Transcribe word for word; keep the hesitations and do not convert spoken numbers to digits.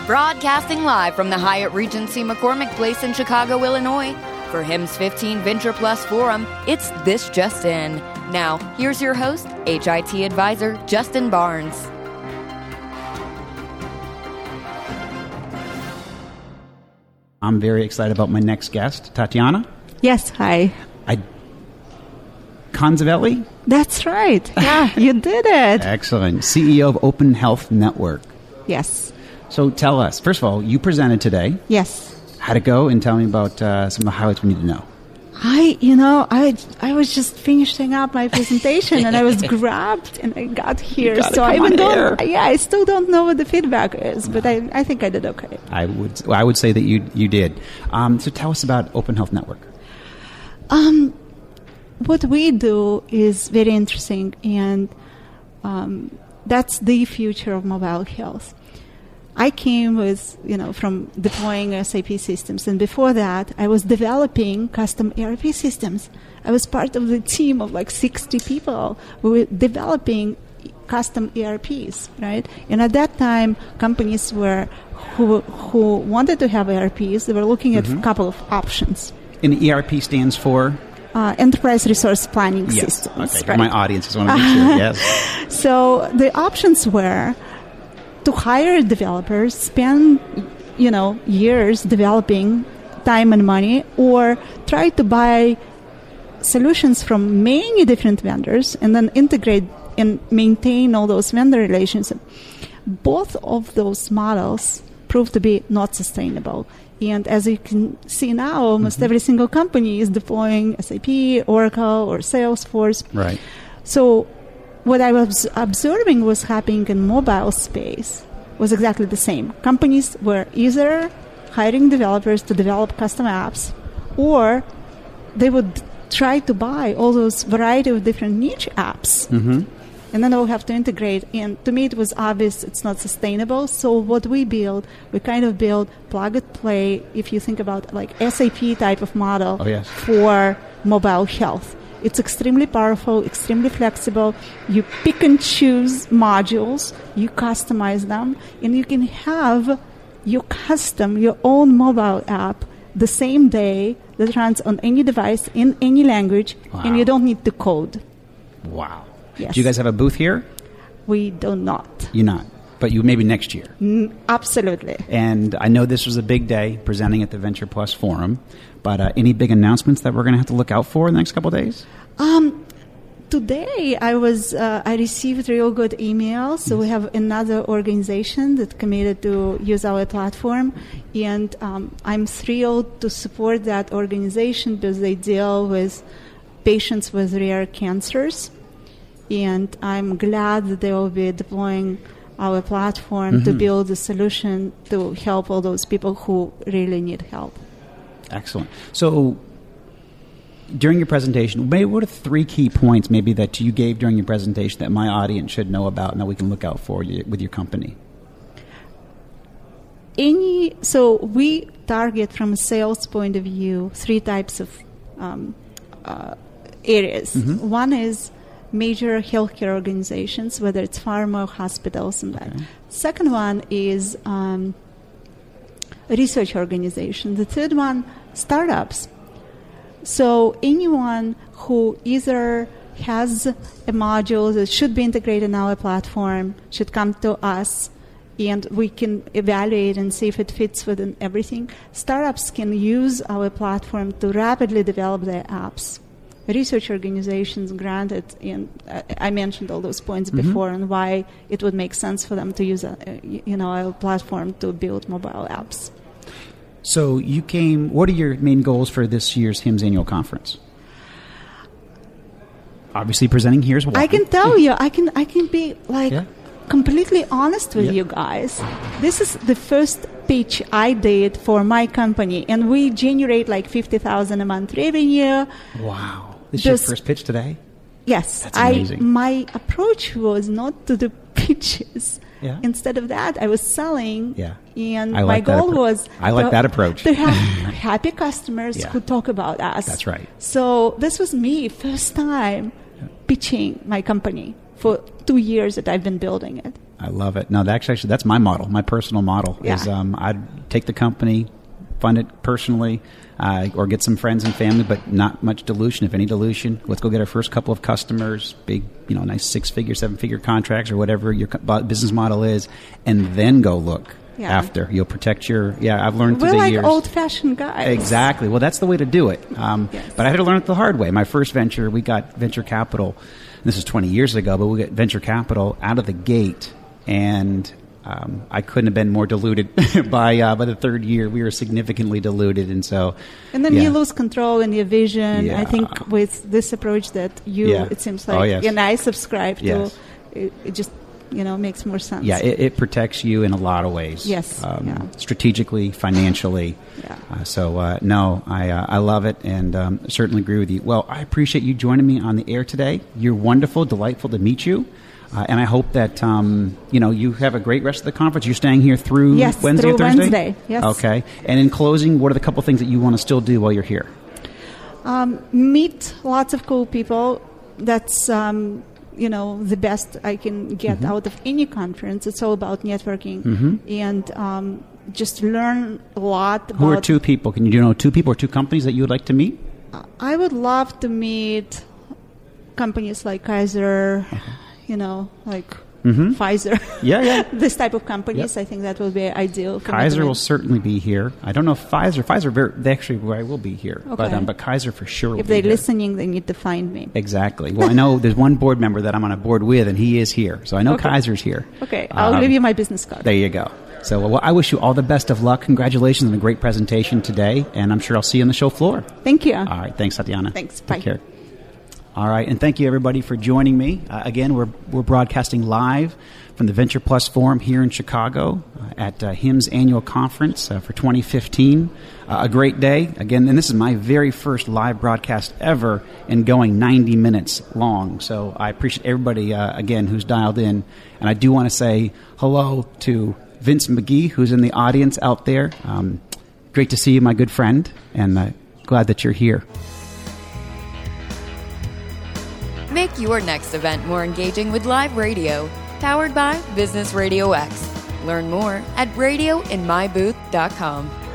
Broadcasting live from the Hyatt Regency McCormick Place in Chicago, Illinois. For HIMSS fifteen Venture Plus Forum, it's This Just In. Now, here's your host, H I T advisor, Justin Barnes. I'm very excited about my next guest, Tatiana. Yes, hi. I Conzavelli? That's right. Yeah, you did it. Excellent. C E O of Open Health Network. Yes. So tell us, first of all, you presented today. Yes. How'd it go? And tell me about uh, some of the highlights we need to know. I, you know, I, I was just finishing up my presentation and I was grabbed and I got here. So I even don't, yeah, I still don't know what the feedback is, but I, I think I did okay. I would, I would say that you, you did. Um, so tell us about Open Health Network. Um, what we do is very interesting, and um, that's the future of mobile health. I came with, you know, from deploying S A P systems, and before that, I was developing custom E R P systems. I was part of the team of like sixty people who were developing custom E R Ps, right? And at that time, companies were who who wanted to have E R Ps. They were looking at mm-hmm. a couple of options. And E R P stands for? Uh, Enterprise Resource Planning yes. Systems. Okay. Right? My audience is want to make sure. Yes. So the options were to hire developers, spend, you know, years developing time and money, or try to buy solutions from many different vendors and then integrate and maintain all those vendor relationships. Both of those models proved to be not sustainable. And as you can see now, almost mm-hmm. every single company is deploying S A P, Oracle, or Salesforce. Right. So what I was observing was happening in mobile space was exactly the same. Companies were either hiring developers to develop custom apps, or they would try to buy all those variety of different niche apps. Mm-hmm. And then they will have to integrate. And to me, it was obvious it's not sustainable. So what we build, we kind of build plug and play, if you think about like S A P type of model oh, yes. for mobile health. It's extremely powerful, extremely flexible. You pick and choose modules, you customize them, and you can have your custom, your own mobile app the same day that runs on any device in any language, wow. and you don't need to code. Wow. Yes. Do you guys have a booth here? We do not. You're not. But you maybe next year. Mm, absolutely. And I know this was a big day presenting at the Venture Plus Forum, but uh, any big announcements that we're going to have to look out for in the next couple of days? Um, today I was uh, I received real good emails. So yes. we have another organization that committed to use our platform, and um, I'm thrilled to support that organization because they deal with patients with rare cancers, and I'm glad that they will be deploying our platform mm-hmm. to build a solution to help all those people who really need help. Excellent. So during your presentation, maybe what are three key points maybe that you gave during your presentation that my audience should know about and that we can look out for you, with your company? Any so we target from a sales point of view three types of um, uh, areas. Mm-hmm. One is major healthcare organizations, whether it's pharma or hospitals and that. Okay. Second one is um, research organization. The third one, startups. So anyone who either has a module that should be integrated in our platform should come to us, and we can evaluate and see if it fits within everything. Startups can use our platform to rapidly develop their apps. Research organizations, granted, and uh, I mentioned all those points mm-hmm. before, and why it would make sense for them to use a, you know, our platform to build mobile apps. So you came, what are your main goals for this year's HIMSS annual conference? Obviously presenting here is one. I can tell you, I can I can be like yeah. completely honest with yeah. you guys. This is the first pitch I did for my company, and we generate like fifty thousand dollars a month revenue. Wow. This is your first pitch today? Yes. That's amazing. I, my approach was not to do pitches. Yeah. Instead of that, I was selling, yeah. and I like my goal appro- was I like to, that approach. to have happy customers yeah. who talk about us. That's right. So this was me, first time yeah. pitching my company for two years that I've been building it. I love it. No, that's actually that's my model. My personal model Yeah. is um, I'd take the company, fund it personally, uh, or get some friends and family, but not much dilution, if any dilution. Let's go get our first couple of customers, big, you know, nice six-figure, seven-figure contracts, or whatever your co- business model is, and then go look Yeah. after. You'll protect your. Yeah, I've learned We're through the like years. old-fashioned guys. Exactly. Well, that's the way to do it. Um, Yes. But I had to learn it the hard way. My first venture, we got venture capital. This is twenty years ago, but we got venture capital out of the gate, and um, I couldn't have been more diluted by uh, by the third year. We were significantly diluted, and so. And then yeah. you lose control in your vision. Yeah. I think with this approach that you, Yeah. it seems Oh, like, yes. and I subscribe to, Yes. it, it just, you know, makes more sense. Yeah, it, it protects you in a lot of ways. Yes, Um, yeah. Strategically, financially. Yeah. Uh, so, uh, no, I uh, I love it, and um, certainly agree with you. Well, I appreciate you joining me on the air today. You're wonderful, delightful to meet you. Uh, and I hope that um, you know you have a great rest of the conference. You're staying here through Yes, Wednesday through or Thursday? Wednesday, yes. Okay. And in closing, what are the couple things that you want to still do while you're here? Um, meet lots of cool people. That's, um, you know, the best I can get Mm-hmm. out of any conference. It's all about networking. Mhm. And um, just learn a lot about... Who are two people? Can you do you know two people or two companies that you would like to meet? I would love to meet companies like Kaiser, you know, like Mhm. Pfizer. Yeah, yeah. This type of companies, Yep. I think that would be ideal. For me to Kaiser meet. will certainly be here. I don't know if Pfizer. Pfizer, very, they actually, I will be here. But Okay. um, but Kaiser for sure will If be they're here. listening, they need to find me. Exactly. Well, I know there's one board member that I'm on a board with, and he is here. So I know Okay. Kaiser's here. Okay, I'll Um, give you my business card. There you go. So well, I wish you all the best of luck. Congratulations on a great presentation today, and I'm sure I'll see you on the show floor. Thank you. All right. Thanks, Tatiana. Thanks. Take Bye. care. All right, and thank you everybody for joining me. Uh, again, we're we're broadcasting live from the Venture Plus Forum here in Chicago uh, at uh, H I M's annual conference uh, for twenty fifteen. Uh, a great day again, and this is my very first live broadcast ever, and going ninety minutes long. So I appreciate everybody uh, again who's dialed in, and I do want to say hello to Vince McGee, who's in the audience out there. Um, great to see you, my good friend, and uh, glad that you're here. Make your next event more engaging with live radio, powered by Business Radio X. Learn more at radio in my booth dot com.